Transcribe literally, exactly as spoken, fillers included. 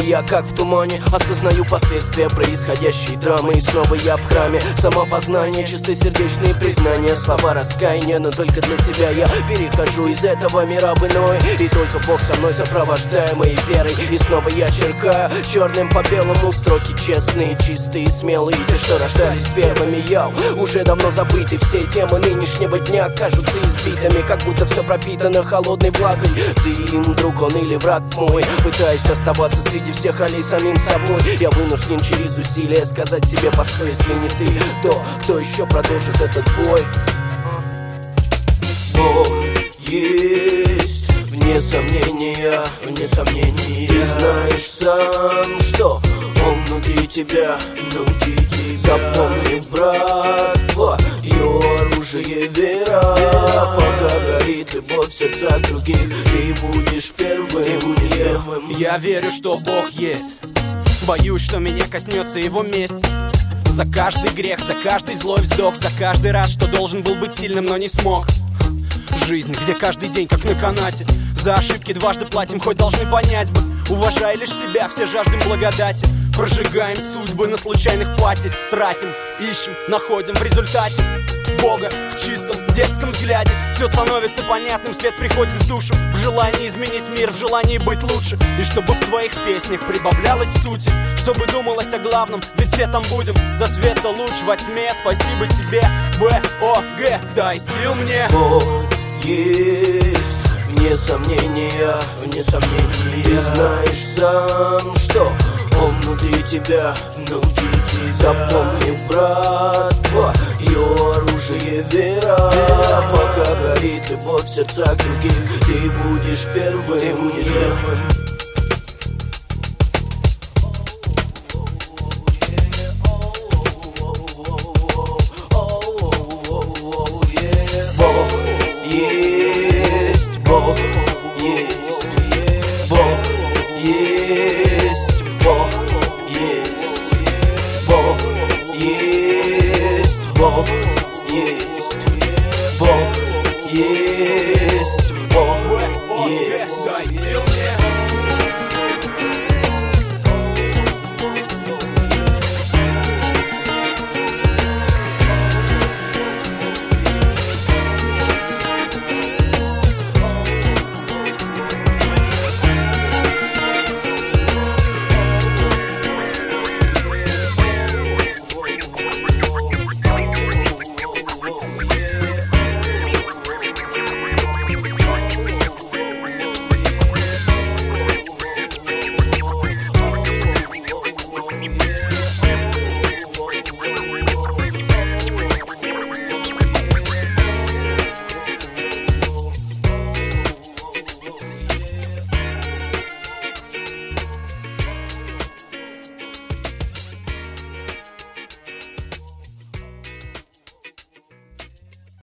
я как в тумане осознаю последствия происходящей драмы. И снова я в храме самопознания, чистосердечные признания, слова раскаяния. Но только для себя я перехожу из этого мира в иной, и только Бог со мной, сопровождаемый верой. И снова я черкаю черным по белому строки честные, чистые, смелые, те, что рождались первыми. Я уже давно забыты, все темы нынешнего дня кажутся избитыми, как будто все пропитано холодной влагой. Ты им друг он или враг мой, пытаясь оставаться среди всех ролей самим собой. Я вынужден через усилия сказать себе: постой, если не ты, то кто еще продолжит этот бой? Бог есть, вне сомнения, вне сомнения. Ты знаешь сам, что он внутри тебя, внутри тебя. Запомни, брат, твое оружие вера. Пока горит любовь в сердцах других, ты будешь первым, будешь первым. Я верю, что Бог есть, боюсь, что меня коснется его месть. За каждый грех, за каждый злой вздох, за каждый раз, что должен был быть сильным, но не смог. Жизнь, где каждый день как на канате, за ошибки дважды платим, хоть должны понять бы. Уважай лишь себя, все жаждем благодати. Прожигаем судьбы на случайных платье, тратим, ищем, находим в результате Бога в чистом детском взгляде. Все становится понятным, свет приходит в душу, в желании изменить мир, в желании быть лучше. И чтобы в твоих песнях прибавлялось сути, чтобы думалось о главном, ведь все там будем. За света луч во тьме, спасибо тебе, Б О Г, дай сил мне. Бог есть, вне сомнения, вне сомнения. Ты знаешь сам, что он внутри тебя, внутри тебя. Запомни, брат, твое оружие вера. Пока горит любовь в сердцах других, ты будешь первым, ты будешь первым. Бог есть, Бог есть, Бог есть, Бог есть, Бог есть, Бог